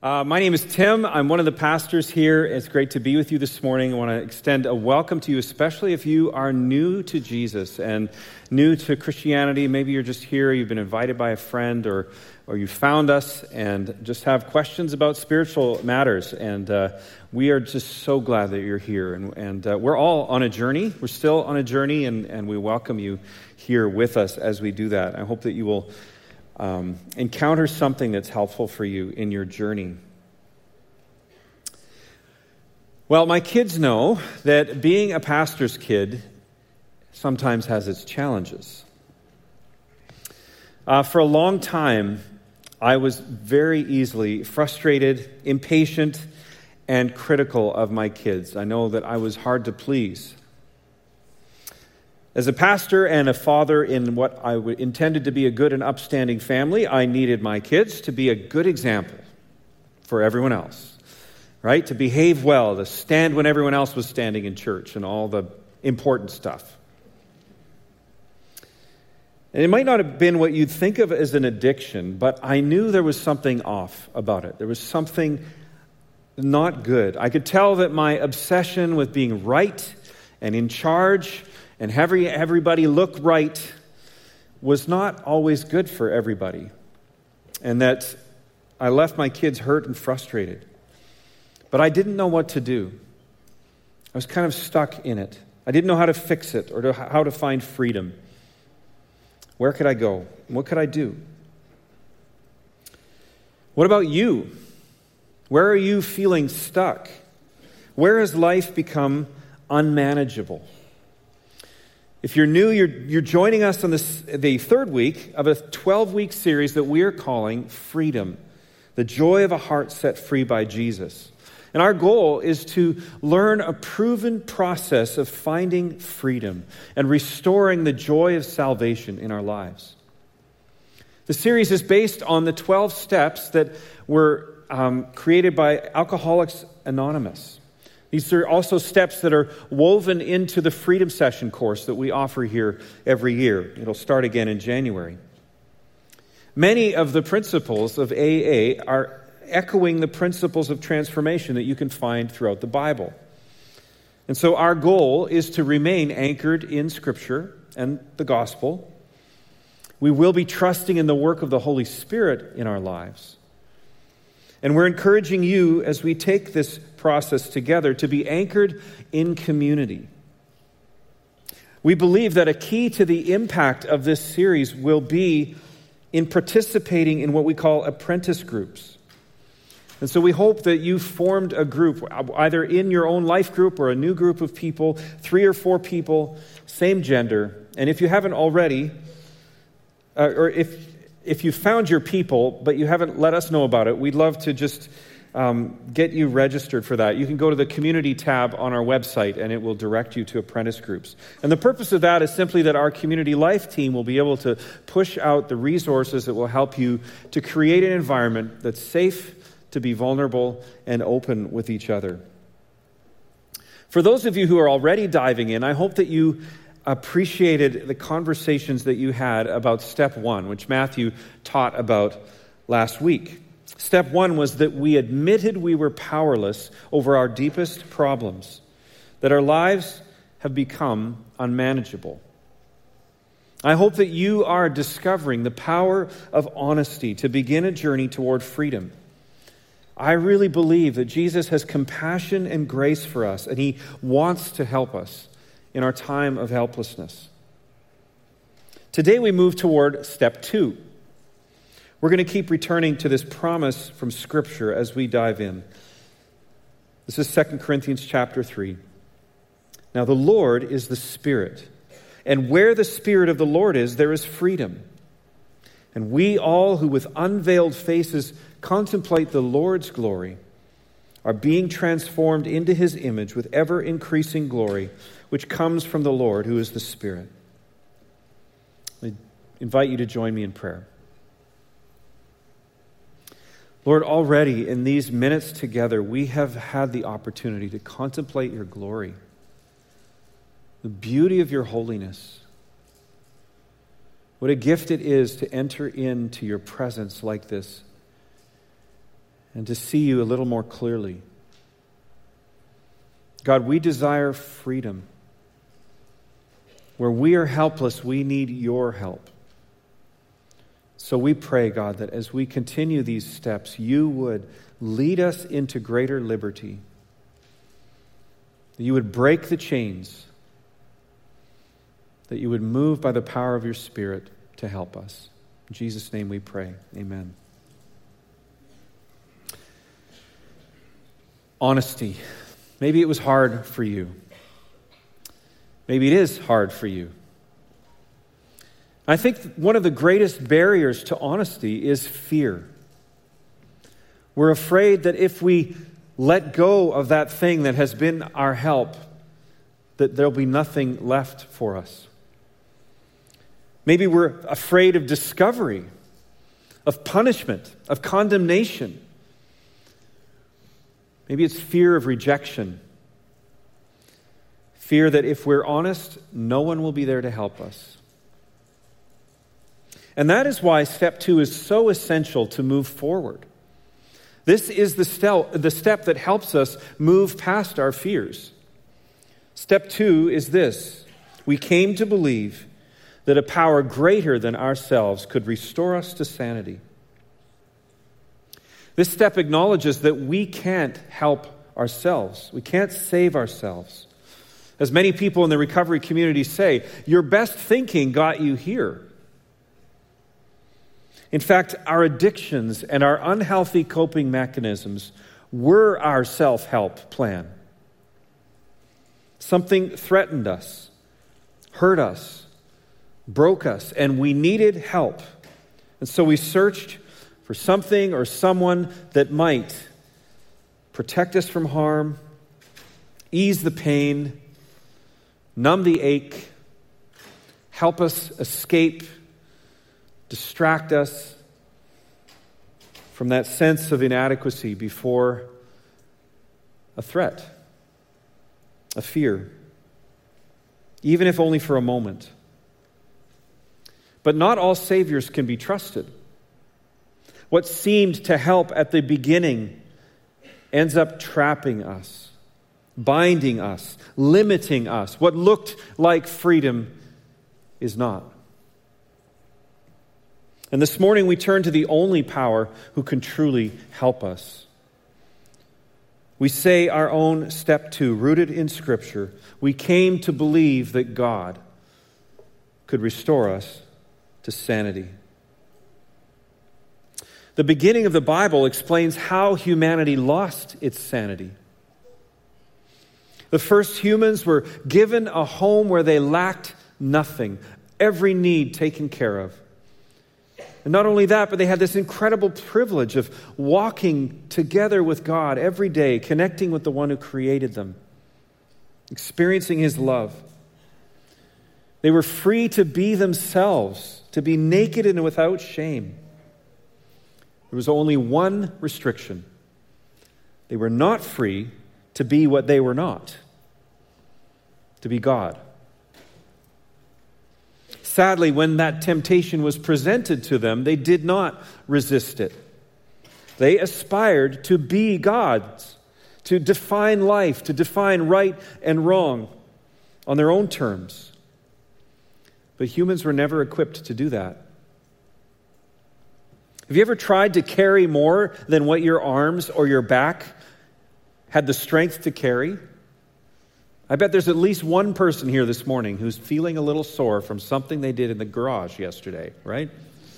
My name is Tim. I'm one of the pastors here. It's great to be with you this morning. I want to extend a welcome to you, especially if you are new to Jesus and new to Christianity. Maybe you're just here, you've been invited by a friend, or you found us and just have questions about spiritual matters. And we are just so glad that you're here. And we're all on a journey. We're still on a journey, and we welcome you here with us as we do that. I hope that you will encounter something that's helpful for you in your journey. Well, my kids know that being a pastor's kid sometimes has its challenges. For a long time, I was very easily frustrated, impatient, and critical of my kids. I know that I was hard to please. As a pastor and a father in what I intended to be a good and upstanding family, I needed my kids to be a good example for everyone else, right? To behave well, to stand when everyone else was standing in church and all the important stuff. And it might not have been what you'd think of as an addiction, but I knew there was something off about it. There was something not good. I could tell that my obsession with being right and in charge and everybody look right was not always good for everybody. And that I left my kids hurt and frustrated. But I didn't know what to do. I was kind of stuck in it. I didn't know how to fix it or how to find freedom. Where could I go? What could I do? What about you? Where are you feeling stuck? Where has life become unmanageable? If you're new, you're joining us on the third week of a 12-week series that we are calling Freedom, the joy of a heart set free by Jesus. And our goal is to learn a proven process of finding freedom and restoring the joy of salvation in our lives. The series is based on the 12 steps that were created by Alcoholics Anonymous. These are also steps that are woven into the Freedom Session course that we offer here every year. It'll start again in January. Many of the principles of AA are echoing the principles of transformation that you can find throughout the Bible. And so our goal is to remain anchored in Scripture and the gospel. We will be trusting in the work of the Holy Spirit in our lives. And we're encouraging you as we take this process together to be anchored in community. We believe that a key to the impact of this series will be in participating in what we call apprentice groups. And so we hope that you formed a group, either in your own life group or a new group of people, 3 or 4 people, same gender. And if you haven't already, or if you found your people, but you haven't let us know about it, we'd love to just get you registered for that. You can go to the community tab on our website, and it will direct you to apprentice groups. And the purpose of that is simply that our community life team will be able to push out the resources that will help you to create an environment that's safe to be vulnerable and open with each other. For those of you who are already diving in, I hope that you appreciated the conversations that you had about step 1, which Matthew taught about last week. Step 1 was that we admitted we were powerless over our deepest problems, that our lives have become unmanageable. I hope that you are discovering the power of honesty to begin a journey toward freedom. I really believe that Jesus has compassion and grace for us, and He wants to help us in our time of helplessness. Today we move toward step 2. We're going to keep returning to this promise from Scripture as we dive in. This is 2 Corinthians chapter 3. Now the Lord is the Spirit, and where the Spirit of the Lord is, there is freedom. And we all who with unveiled faces contemplate the Lord's glory are being transformed into His image with ever-increasing glory, which comes from the Lord, who is the Spirit. I invite you to join me in prayer. Lord, already in these minutes together, we have had the opportunity to contemplate your glory, the beauty of your holiness. What a gift it is to enter into your presence like this and to see you a little more clearly. God, we desire freedom. Where we are helpless, we need your help. So we pray, God, that as we continue these steps, you would lead us into greater liberty. That you would break the chains. That you would move by the power of your Spirit to help us. In Jesus' name we pray. Amen. Honesty. Maybe it was hard for you. Maybe it is hard for you. I think one of the greatest barriers to honesty is fear. We're afraid that if we let go of that thing that has been our help, that there'll be nothing left for us. Maybe we're afraid of discovery, of punishment, of condemnation. Maybe it's fear of rejection. Fear that if we're honest, no one will be there to help us. And that is why step 2 is so essential to move forward. This is the step that helps us move past our fears. Step 2 is this. We came to believe that a power greater than ourselves could restore us to sanity. This step acknowledges that we can't help ourselves. We can't save ourselves. As many people in the recovery community say, your best thinking got you here. In fact, our addictions and our unhealthy coping mechanisms were our self-help plan. Something threatened us, hurt us, broke us, and we needed help. And so we searched for something or someone that might protect us from harm, ease the pain, numb the ache, help us escape, distract us from that sense of inadequacy before a threat, a fear, even if only for a moment. But not all saviors can be trusted. What seemed to help at the beginning ends up trapping us, binding us, limiting us. What looked like freedom is not. And this morning we turn to the only power who can truly help us. We say our own step 2, rooted in Scripture. We came to believe that God could restore us to sanity. The beginning of the Bible explains how humanity lost its sanity. The first humans were given a home where they lacked nothing, every need taken care of. And not only that, but they had this incredible privilege of walking together with God every day, connecting with the one who created them, experiencing his love. They were free to be themselves, to be naked and without shame. There was only one restriction. They were not free to be what they were not, to be God. Sadly, when that temptation was presented to them, they did not resist it. They aspired to be gods, to define life, to define right and wrong on their own terms. But humans were never equipped to do that. Have you ever tried to carry more than what your arms or your back had the strength to carry? I bet there's at least one person here this morning who's feeling a little sore from something they did in the garage yesterday, right?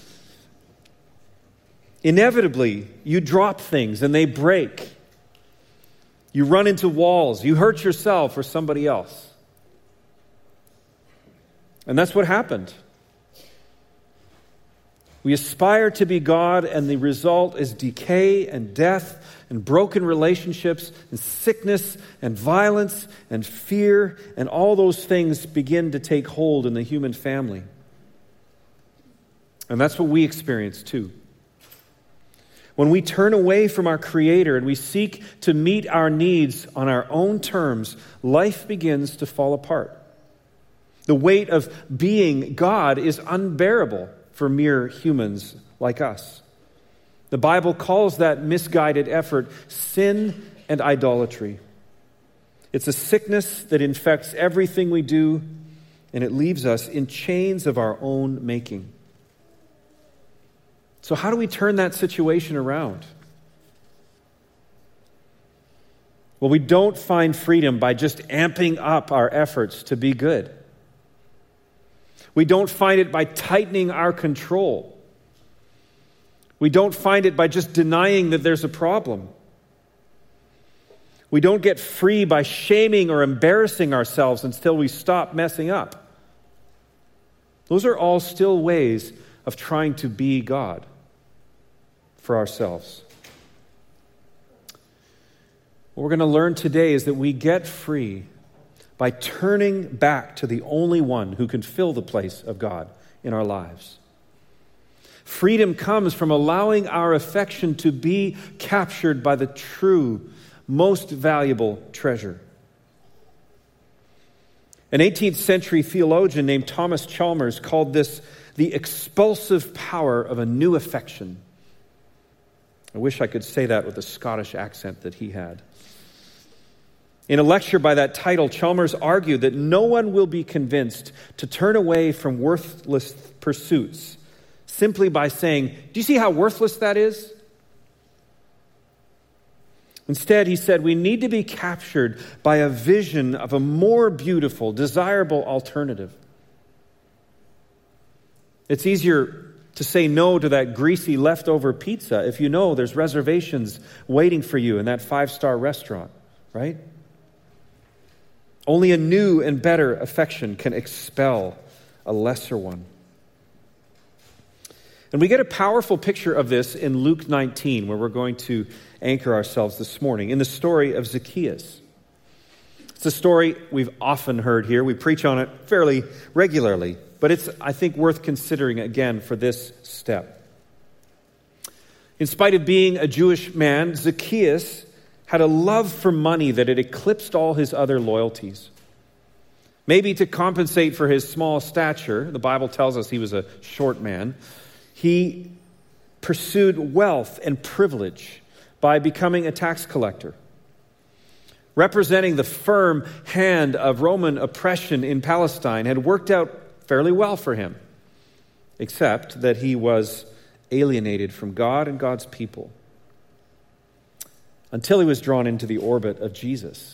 Inevitably, you drop things and they break. You run into walls. You hurt yourself or somebody else. And that's what happened. We aspire to be God, and the result is decay and death and broken relationships and sickness and violence and fear, and all those things begin to take hold in the human family. And that's what we experience too. When we turn away from our Creator and we seek to meet our needs on our own terms, life begins to fall apart. The weight of being God is unbearable for mere humans like us. The Bible calls that misguided effort sin and idolatry. It's a sickness that infects everything we do, and it leaves us in chains of our own making. So how do we turn that situation around? Well, we don't find freedom by just amping up our efforts to be good. We don't find it by tightening our control. We don't find it by just denying that there's a problem. We don't get free by shaming or embarrassing ourselves until we stop messing up. Those are all still ways of trying to be God for ourselves. What we're going to learn today is that we get free by turning back to the only one who can fill the place of God in our lives. Freedom comes from allowing our affection to be captured by the true, most valuable treasure. An 18th century theologian named Thomas Chalmers called this the expulsive power of a new affection. I wish I could say that with the Scottish accent that he had. In a lecture by that title, Chalmers argued that no one will be convinced to turn away from worthless pursuits simply by saying, "Do you see how worthless that is?" Instead, he said, we need to be captured by a vision of a more beautiful, desirable alternative. It's easier to say no to that greasy leftover pizza if you know there's reservations waiting for you in that 5-star restaurant, right? Only a new and better affection can expel a lesser one. And we get a powerful picture of this in Luke 19, where we're going to anchor ourselves this morning, in the story of Zacchaeus. It's a story we've often heard here. We preach on it fairly regularly, but it's, I think, worth considering again for this step. In spite of being a Jewish man, Zacchaeus had a love for money that had eclipsed all his other loyalties. Maybe to compensate for his small stature, the Bible tells us he was a short man, he pursued wealth and privilege by becoming a tax collector. Representing the firm hand of Roman oppression in Palestine had worked out fairly well for him, except that he was alienated from God and God's people until he was drawn into the orbit of Jesus.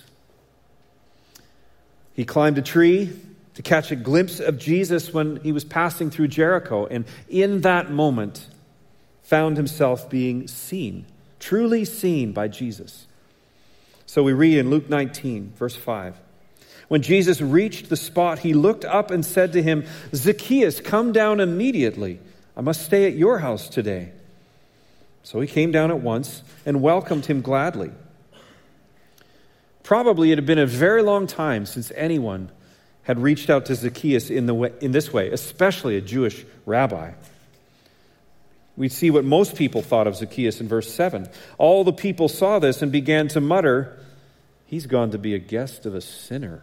He climbed a tree to catch a glimpse of Jesus when he was passing through Jericho, and in that moment found himself being seen, truly seen by Jesus. So we read in Luke 19, verse 5. When Jesus reached the spot, he looked up and said to him, "Zacchaeus, come down immediately. I must stay at your house today." So he came down at once and welcomed him gladly. Probably it had been a very long time since anyone had reached out to Zacchaeus in this way, especially a Jewish rabbi. We see what most people thought of Zacchaeus in verse 7. All the people saw this and began to mutter, "He's gone to be a guest of a sinner."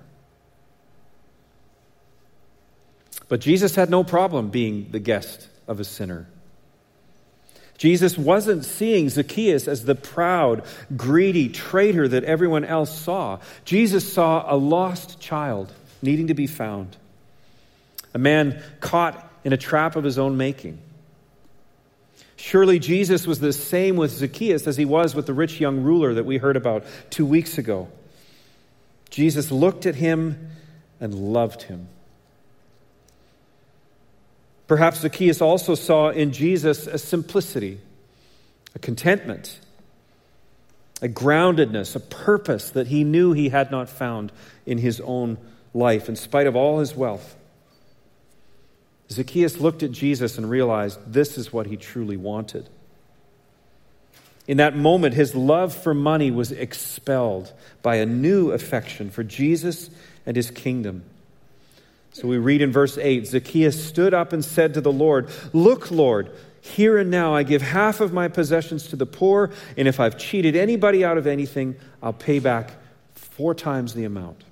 But Jesus had no problem being the guest of a sinner. Jesus wasn't seeing Zacchaeus as the proud, greedy traitor that everyone else saw. Jesus saw a lost child needing to be found, a man caught in a trap of his own making. Surely Jesus was the same with Zacchaeus as he was with the rich young ruler that we heard about 2 weeks ago. Jesus looked at him and loved him. Perhaps Zacchaeus also saw in Jesus a simplicity, a contentment, a groundedness, a purpose that he knew he had not found in his own life, in spite of all his wealth. Zacchaeus looked at Jesus and realized this is what he truly wanted. In that moment, his love for money was expelled by a new affection for Jesus and his kingdom. So we read in verse 8, Zacchaeus stood up and said to the Lord, "Look, Lord, here and now I give half of my possessions to the poor, and if I've cheated anybody out of anything, I'll pay back 4 times the amount."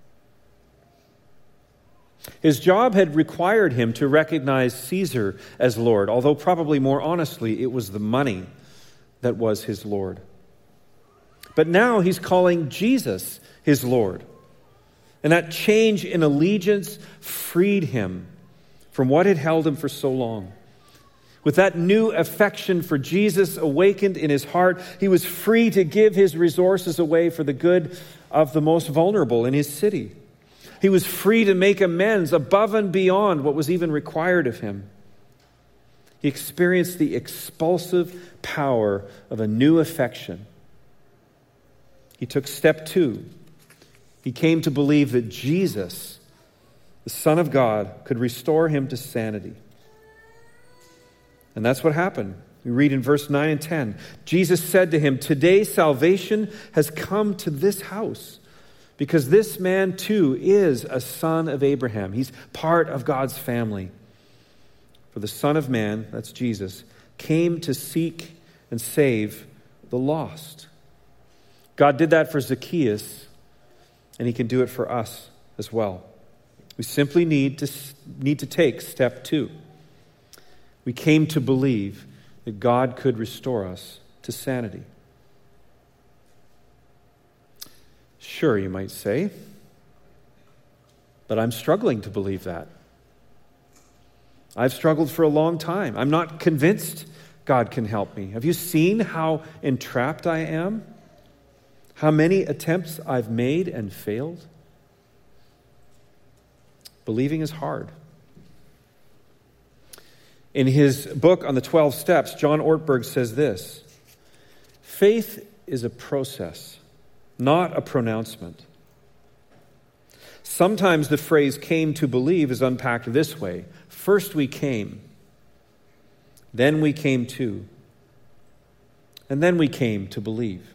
His job had required him to recognize Caesar as Lord, although probably more honestly, it was the money that was his Lord. But now he's calling Jesus his Lord. And that change in allegiance freed him from what had held him for so long. With that new affection for Jesus awakened in his heart, he was free to give his resources away for the good of the most vulnerable in his city. He was free to make amends above and beyond what was even required of him. He experienced the expulsive power of a new affection. He took step 2. He came to believe that Jesus, the Son of God, could restore him to sanity. And that's what happened. We read in verse 9 and 10. Jesus said to him, "Today salvation has come to this house, because this man too is a son of Abraham." He's part of God's family. For the Son of Man, that's Jesus, came to seek and save the lost. God did that for Zacchaeus, and he can do it for us as well. We simply need to take step 2. We came to believe that God could restore us to sanity. Sure, you might say, but I'm struggling to believe that. I've struggled for a long time. I'm not convinced God can help me. Have you seen how entrapped I am? How many attempts I've made and failed? Believing is hard. In his book on the 12 Steps, John Ortberg says this: faith is a process, not a pronouncement. Sometimes the phrase "came to believe" is unpacked this way: first we came, then we came to, and then we came to believe.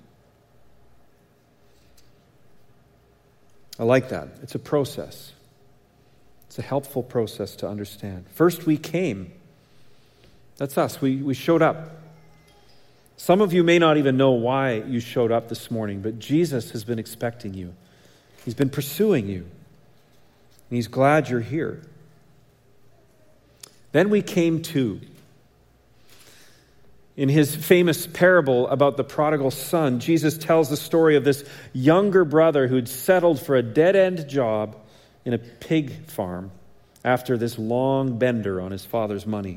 I like that. It's a process. It's a helpful process to understand. First we came. That's us. We showed up. Some of you may not even know why you showed up this morning, but Jesus has been expecting you. He's been pursuing you. And he's glad you're here. Then we came to. In his famous parable about the prodigal son, Jesus tells the story of this younger brother who'd settled for a dead-end job in a pig farm after this long bender on his father's money.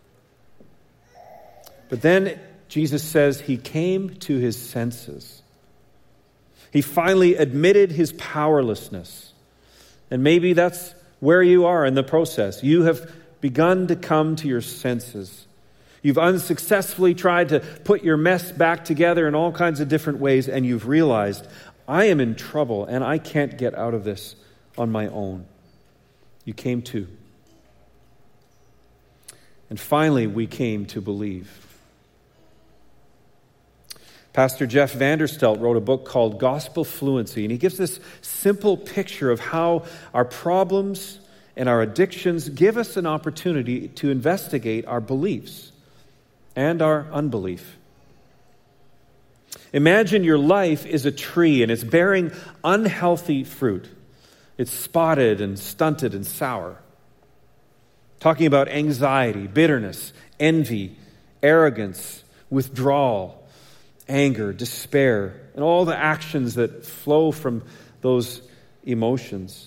But then Jesus says he came to his senses. He finally admitted his powerlessness. And maybe that's where you are in the process. You have begun to come to your senses. You've unsuccessfully tried to put your mess back together in all kinds of different ways, and you've realized, I am in trouble and I can't get out of this on my own. You came to. And finally, we came to believe. Pastor Jeff Vanderstelt wrote a book called Gospel Fluency, and he gives this simple picture of how our problems and our addictions give us an opportunity to investigate our beliefs and our unbelief. Imagine your life is a tree and it's bearing unhealthy fruit. It's spotted and stunted and sour. Talking about anxiety, bitterness, envy, arrogance, withdrawal, anger, despair, and all the actions that flow from those emotions.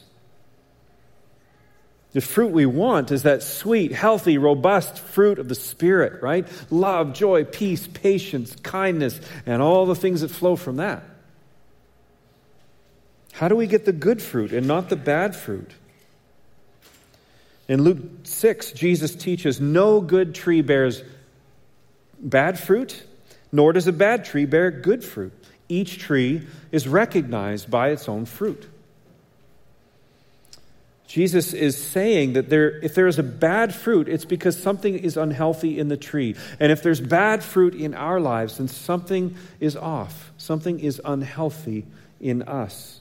The fruit we want is that sweet, healthy, robust fruit of the Spirit, right? Love, joy, peace, patience, kindness, and all the things that flow from that. How do we get the good fruit and not the bad fruit? In Luke 6, Jesus teaches, no good tree bears bad fruit, nor does a bad tree bear good fruit. Each tree is recognized by its own fruit. Jesus is saying that if there is a bad fruit, it's because something is unhealthy in the tree. And if there's bad fruit in our lives, then something is off. Something is unhealthy in us.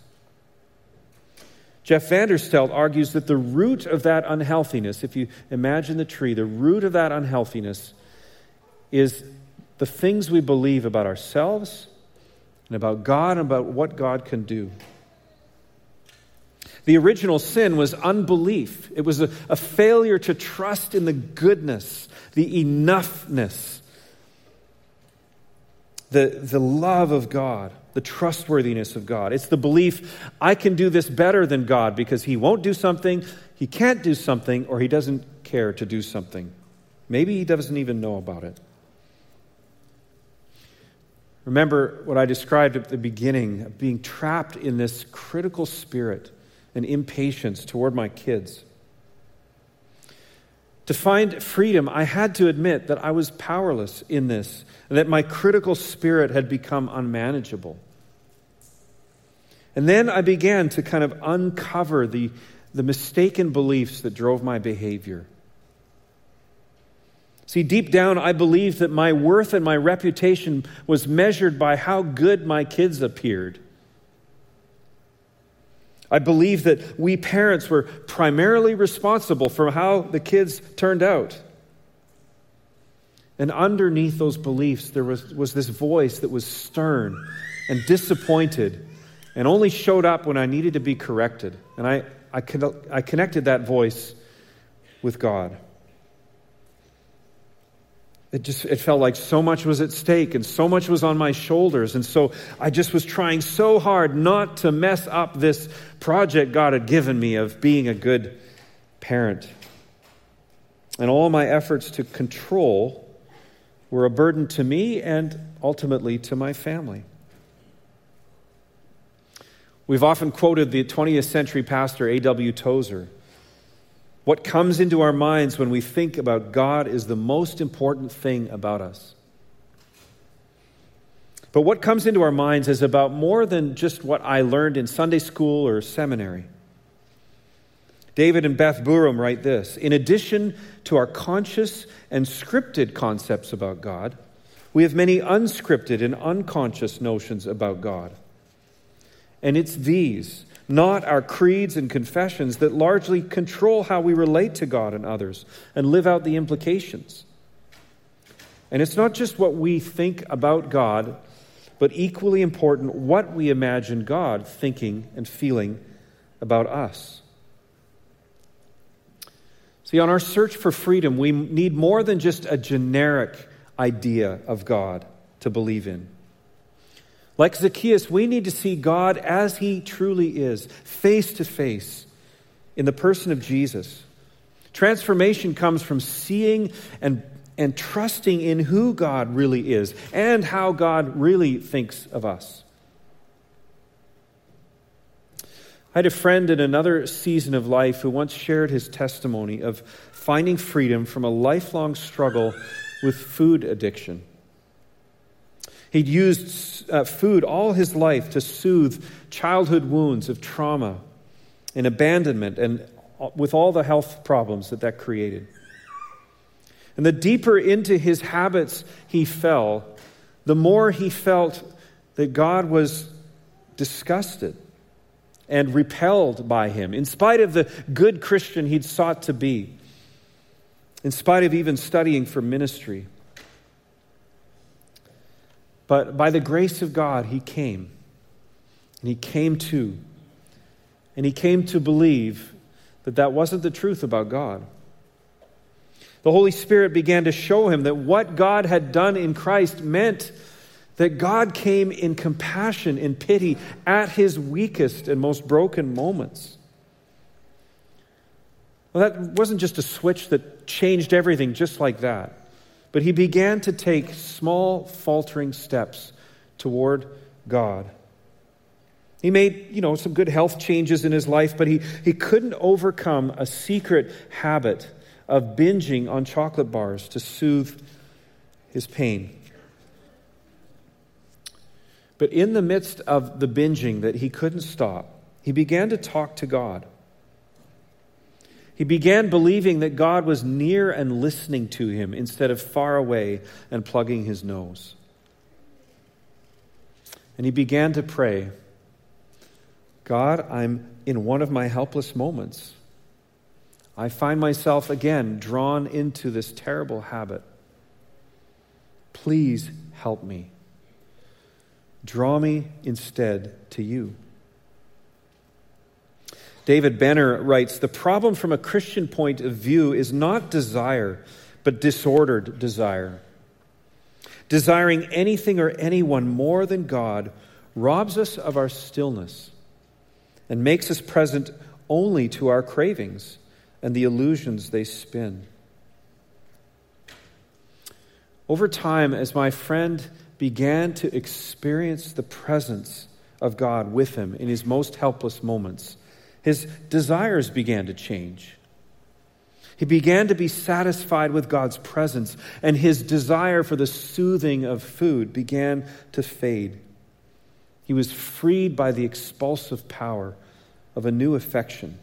Jeff Vanderstelt argues that the root of that unhealthiness, if you imagine the tree, the root of that unhealthiness is the things we believe about ourselves and about God and about what God can do. The original sin was unbelief. It was a failure to trust in the goodness, the enoughness the love of God, the trustworthiness of God. It's the belief, I can do this better than God because he won't do something, he can't do something, or he doesn't care to do something. Maybe he doesn't even know about it. Remember what I described at the beginning of being trapped in this critical spirit and impatience toward my kids. To find freedom, I had to admit that I was powerless in this, and that my critical spirit had become unmanageable. And then I began to kind of uncover the mistaken beliefs that drove my behavior. See, deep down, I believed that my worth and my reputation was measured by how good my kids appeared. I believed that we parents were primarily responsible for how the kids turned out. And underneath those beliefs, there was this voice that was stern and disappointed and only showed up when I needed to be corrected. And I connected that voice with God. It felt like so much was at stake and so much was on my shoulders. And so I just was trying so hard not to mess up this project God had given me of being a good parent. And all my efforts to control were a burden to me and ultimately to my family. We've often quoted the 20th century pastor A.W. Tozer. What comes into our minds when we think about God is the most important thing about us. But what comes into our minds is about more than just what I learned in Sunday school or seminary. David and Beth Burham write this: in addition to our conscious and scripted concepts about God, we have many unscripted and unconscious notions about God. And it's these, not our creeds and confessions, that largely control how we relate to God and others and live out the implications. And it's not just what we think about God, but equally important, what we imagine God thinking and feeling about us. See, on our search for freedom, we need more than just a generic idea of God to believe in. Like Zacchaeus, we need to see God as he truly is, face to face, in the person of Jesus. Transformation comes from seeing and trusting in who God really is and how God really thinks of us. I had a friend in another season of life who once shared his testimony of finding freedom from a lifelong struggle with food addiction. He'd used food all his life to soothe childhood wounds of trauma and abandonment, and with all the health problems that created. And the deeper into his habits he fell, the more he felt that God was disgusted and repelled by him, in spite of the good Christian he'd sought to be, in spite of even studying for ministry. But by the grace of God, he came. And he came to. And he came to believe that wasn't the truth about God. The Holy Spirit began to show him that what God had done in Christ meant that God came in compassion and pity at his weakest and most broken moments. Well, that wasn't just a switch that changed everything just like that. But he began to take small, faltering steps toward God. He made, some good health changes in his life, but he couldn't overcome a secret habit of binging on chocolate bars to soothe his pain. But in the midst of the binging that he couldn't stop, he began to talk to God. He began believing that God was near and listening to him instead of far away and plugging his nose. And he began to pray, God, I'm in one of my helpless moments. I find myself again drawn into this terrible habit. Please help me. Draw me instead to you. David Benner writes, the problem from a Christian point of view is not desire, but disordered desire. Desiring anything or anyone more than God robs us of our stillness and makes us present only to our cravings and the illusions they spin. Over time, as my friend began to experience the presence of God with him in his most helpless moments, his desires began to change. He began to be satisfied with God's presence, and his desire for the soothing of food began to fade. He was freed by the expulsive power of a new affection.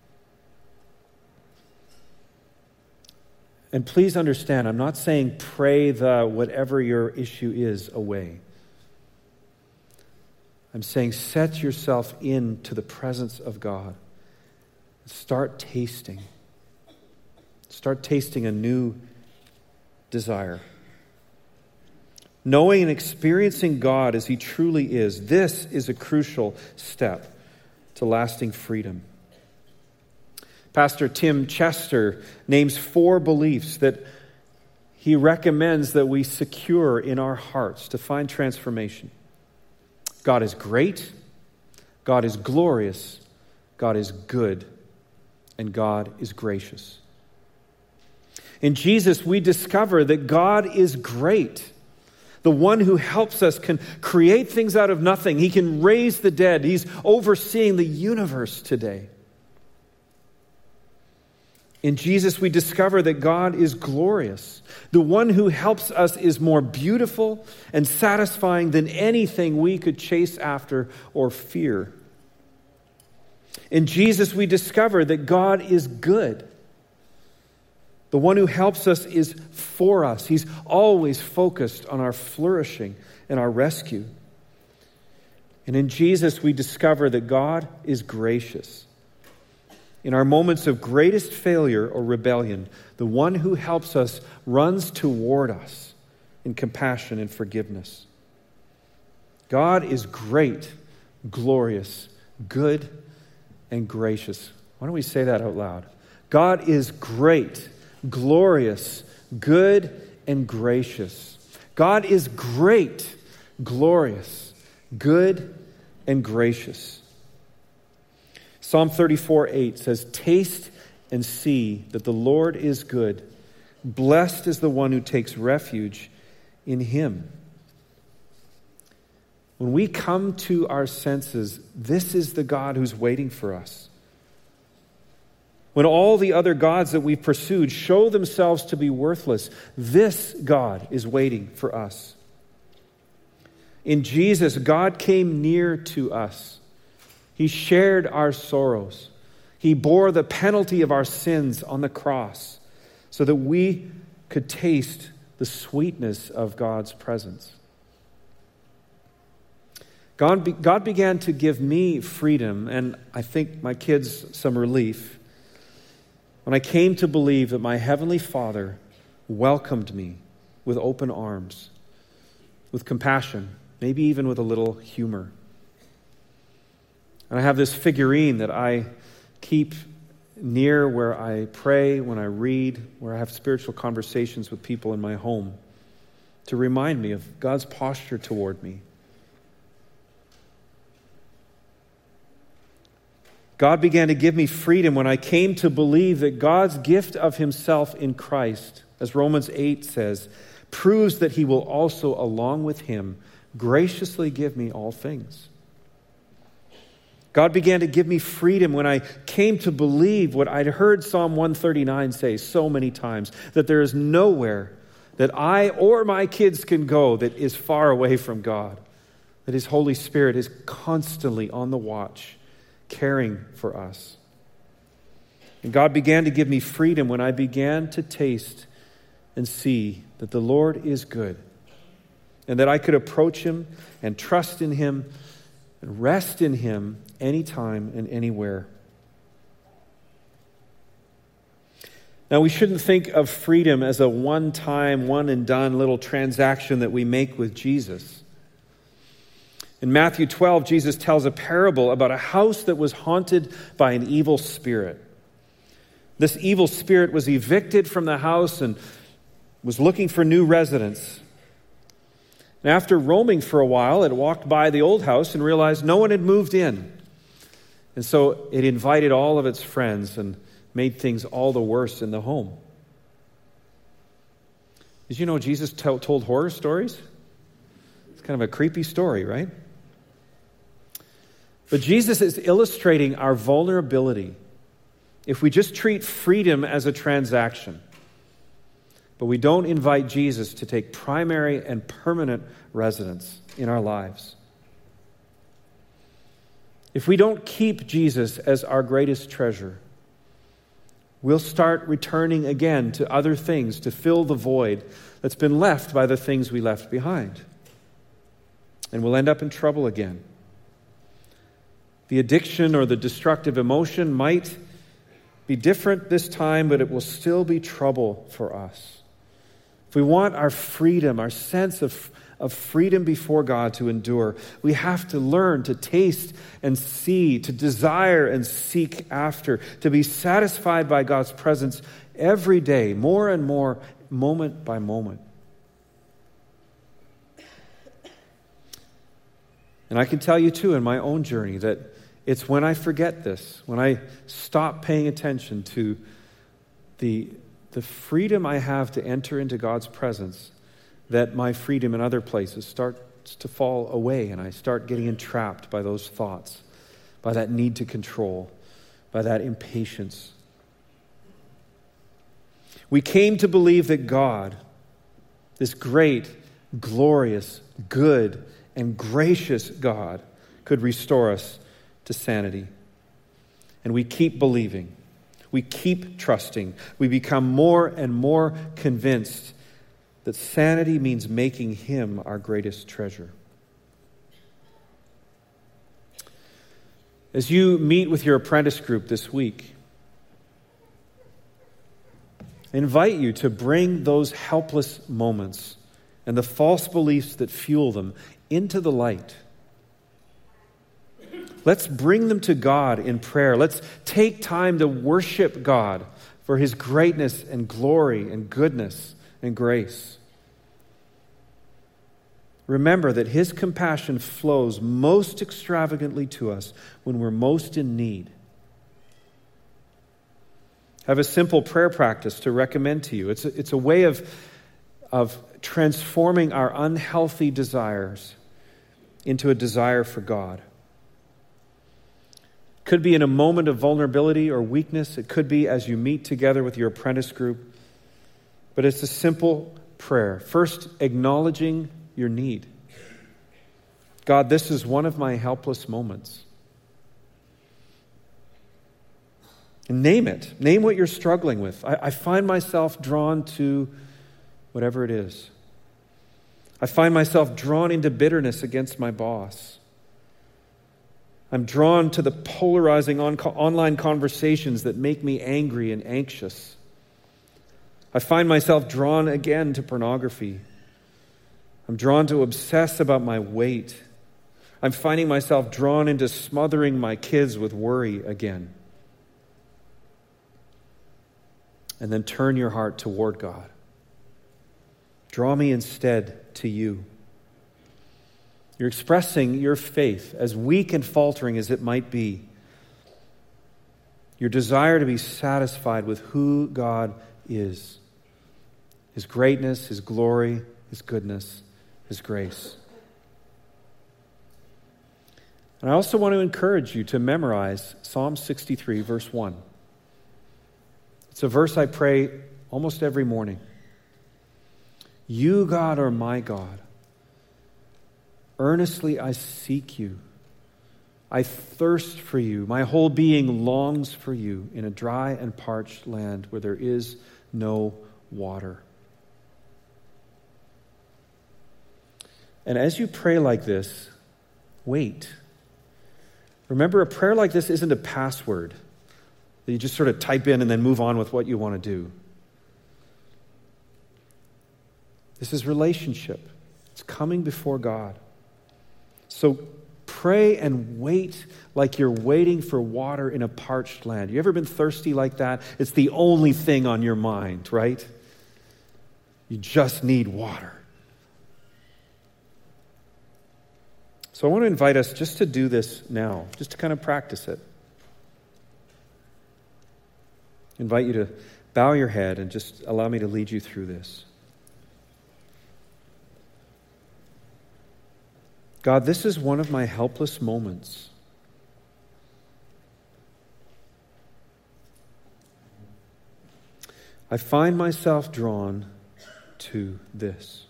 And please understand, I'm not saying pray the whatever your issue is away. I'm saying set yourself into the presence of God. Start tasting. Start tasting a new desire. Knowing and experiencing God as he truly is, this is a crucial step to lasting freedom. Pastor Tim Chester names 4 beliefs that he recommends that we secure in our hearts to find transformation. God is great, God is glorious, God is good, and God is gracious. In Jesus, we discover that God is great. The one who helps us can create things out of nothing. He can raise the dead. He's overseeing the universe today. In Jesus, we discover that God is glorious. The one who helps us is more beautiful and satisfying than anything we could chase after or fear. In Jesus, we discover that God is good. The one who helps us is for us. He's always focused on our flourishing and our rescue. And in Jesus, we discover that God is gracious. In our moments of greatest failure or rebellion, the one who helps us runs toward us in compassion and forgiveness. God is great, glorious, good, and gracious. Why don't we say that out loud? God is great, glorious, good, and gracious. God is great, glorious, good, and gracious. Psalm 34:8 says, "Taste and see that the Lord is good. Blessed is the one who takes refuge in him." When we come to our senses, this is the God who's waiting for us. When all the other gods that we've pursued show themselves to be worthless, this God is waiting for us. In Jesus, God came near to us. He shared our sorrows. He bore the penalty of our sins on the cross so that we could taste the sweetness of God's presence. God began to give me freedom, and I think my kids some relief, when I came to believe that my Heavenly Father welcomed me with open arms, with compassion, maybe even with a little humor. And I have this figurine that I keep near where I pray, when I read, where I have spiritual conversations with people in my home, to remind me of God's posture toward me. God began to give me freedom when I came to believe that God's gift of himself in Christ, as Romans 8 says, proves that he will also, along with him, graciously give me all things. God began to give me freedom when I came to believe what I'd heard Psalm 139 say so many times, that there is nowhere that I or my kids can go that is far away from God, that his Holy Spirit is constantly on the watch, caring for us. And God began to give me freedom when I began to taste and see that the Lord is good, and that I could approach him and trust in him and rest in him anytime and anywhere. Now, we shouldn't think of freedom as a one-time, one-and-done little transaction that we make with Jesus. In Matthew 12, Jesus tells a parable about a house that was haunted by an evil spirit. This evil spirit was evicted from the house and was looking for new residents. And after roaming for a while, it walked by the old house and realized no one had moved in. And so it invited all of its friends and made things all the worse in the home. Did you know Jesus told horror stories? It's kind of a creepy story, right? But Jesus is illustrating our vulnerability if we just treat freedom as a transaction, but we don't invite Jesus to take primary and permanent residence in our lives. If we don't keep Jesus as our greatest treasure, we'll start returning again to other things to fill the void that's been left by the things we left behind. And we'll end up in trouble again. The addiction or the destructive emotion might be different this time, but it will still be trouble for us. If we want our freedom, our sense of freedom before God to endure, we have to learn to taste and see, to desire and seek after, to be satisfied by God's presence every day, more and more, moment by moment. And I can tell you too in my own journey that it's when I forget this, when I stop paying attention to the freedom I have to enter into God's presence, that my freedom in other places starts to fall away, and I start getting entrapped by those thoughts, by that need to control, by that impatience. We came to believe that God, this great, glorious, good, and gracious God, could restore us to sanity. And we keep believing. We keep trusting. We become more and more convinced that sanity means making Him our greatest treasure. As you meet with your apprentice group this week, I invite you to bring those helpless moments and the false beliefs that fuel them into the light. Let's bring them to God in prayer. Let's take time to worship God for His greatness and glory and goodness and grace. Remember that His compassion flows most extravagantly to us when we're most in need. I have a simple prayer practice to recommend to you. It's a way of transforming our unhealthy desires into a desire for God. It could be in a moment of vulnerability or weakness. It could be as you meet together with your apprentice group. But it's a simple prayer. First, acknowledging your need. God, this is one of my helpless moments. And name it. Name what you're struggling with. I find myself drawn to whatever it is. I find myself drawn into bitterness against my boss. I'm drawn to the polarizing online conversations that make me angry and anxious. I find myself drawn again to pornography. I'm drawn to obsess about my weight. I'm finding myself drawn into smothering my kids with worry again. And then turn your heart toward God. Draw me instead to you. You're expressing your faith, as weak and faltering as it might be. Your desire to be satisfied with who God is. His greatness, His glory, His goodness, His grace. And I also want to encourage you to memorize Psalm 63, verse 1. It's a verse I pray almost every morning. You, God, are my God. Earnestly I seek you. I thirst for you. My whole being longs for you in a dry and parched land where there is no water. And as you pray like this, wait. Remember, a prayer like this isn't a password that you just sort of type in and then move on with what you want to do. This is relationship. It's coming before God. So pray and wait like you're waiting for water in a parched land. You ever been thirsty like that? It's the only thing on your mind, right? You just need water. So I want to invite us just to do this now, just to kind of practice it. Invite you to bow your head and just allow me to lead you through this. God, this is one of my helpless moments. I find myself drawn to this.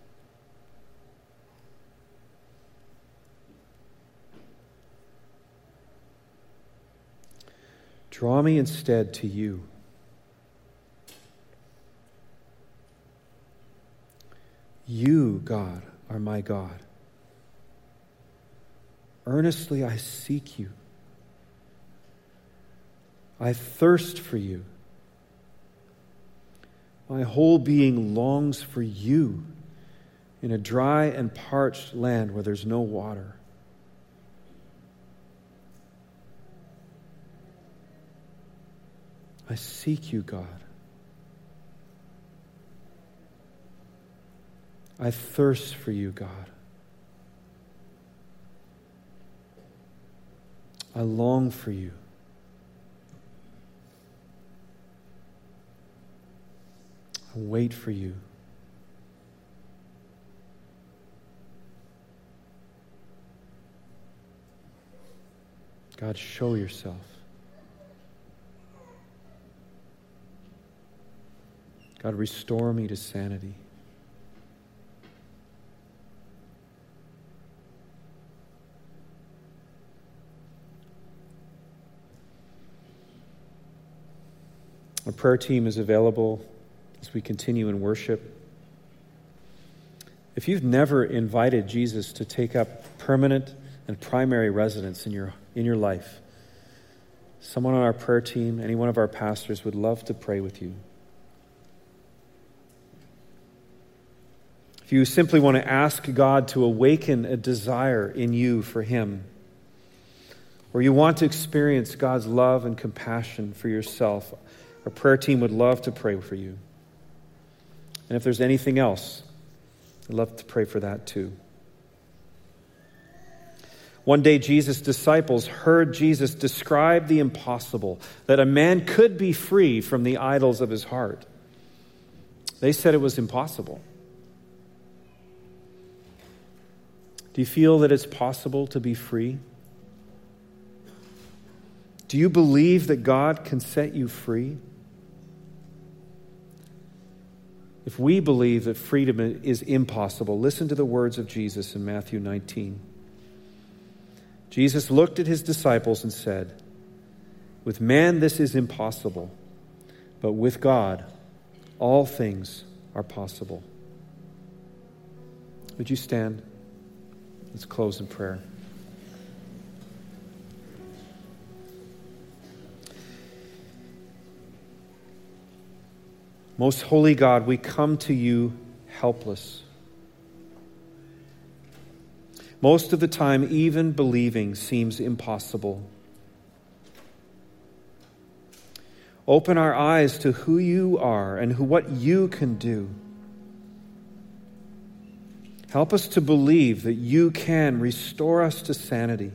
Draw me instead to you. You, God, are my God. Earnestly I seek you. I thirst for you. My whole being longs for you in a dry and parched land where there's no water. I seek you, God. I thirst for you, God. I long for you. I wait for you. God, show yourself. God, restore me to sanity. Our prayer team is available as we continue in worship. If you've never invited Jesus to take up permanent and primary residence in your life, someone on our prayer team, any one of our pastors would love to pray with you. If you simply want to ask God to awaken a desire in you for Him, or you want to experience God's love and compassion for yourself, our prayer team would love to pray for you. And if there's anything else, I'd love to pray for that too. One day, Jesus' disciples heard Jesus describe the impossible, that a man could be free from the idols of his heart. They said it was impossible. Do you feel that it's possible to be free? Do you believe that God can set you free? If we believe that freedom is impossible, listen to the words of Jesus in Matthew 19. Jesus looked at his disciples and said, "With man this is impossible, but with God all things are possible." Would you stand? Let's close in prayer. Most holy God, we come to you helpless. Most of the time, even believing seems impossible. Open our eyes to who you are and what you can do. Help us to believe that you can restore us to sanity.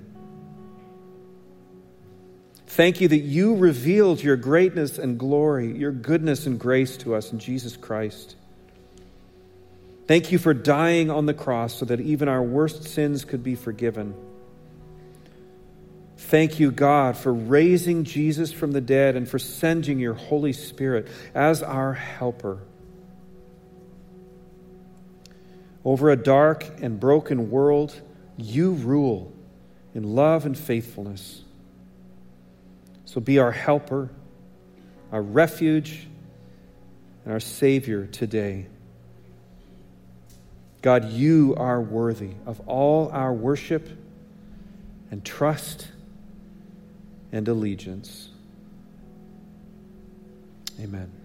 Thank you that you revealed your greatness and glory, your goodness and grace to us in Jesus Christ. Thank you for dying on the cross so that even our worst sins could be forgiven. Thank you, God, for raising Jesus from the dead and for sending your Holy Spirit as our helper. Over a dark and broken world, you rule in love and faithfulness. So be our helper, our refuge, and our Savior today. God, you are worthy of all our worship and trust and allegiance. Amen.